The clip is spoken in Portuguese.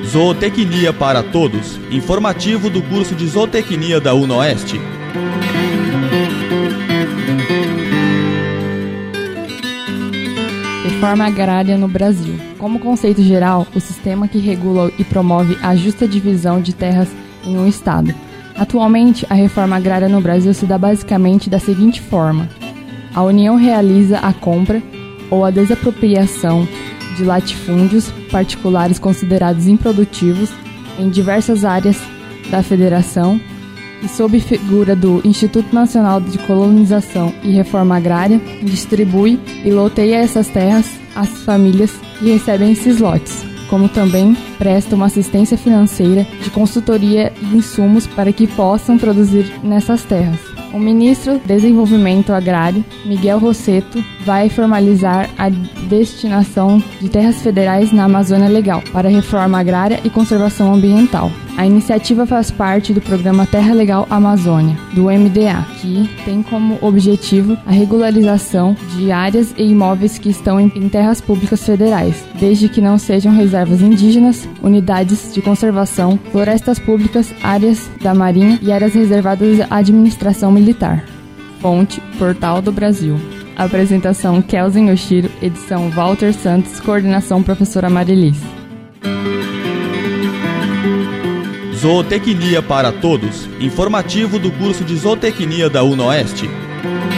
Zootecnia para Todos, informativo do curso de Zootecnia da UNOeste. Reforma agrária no Brasil. Como conceito geral, o sistema que regula e promove a justa divisão de terras em um estado. Atualmente, a reforma agrária no Brasil se dá basicamente da seguinte forma: a União realiza a compra ou a desapropriação de latifúndios particulares considerados improdutivos em diversas áreas da Federação e, sob figura do Instituto Nacional de Colonização e Reforma Agrária, distribui e loteia essas terras às famílias que recebem esses lotes, como também presta uma assistência financeira de consultoria e insumos para que possam produzir nessas terras. O ministro do Desenvolvimento Agrário, Miguel Rossetto, vai formalizar a destinação de terras federais na Amazônia Legal para reforma agrária e conservação ambiental. A iniciativa faz parte do programa Terra Legal Amazônia, do MDA, que tem como objetivo a regularização de áreas e imóveis que estão em terras públicas federais, desde que não sejam reservas indígenas, unidades de conservação, florestas públicas, áreas da Marinha e áreas reservadas à administração militar. Fonte: Portal do Brasil. Apresentação: Kelsen Yoshiro, edição Walter Santos, coordenação professora Marilis. Zootecnia para Todos, informativo do curso de Zootecnia da UNOeste.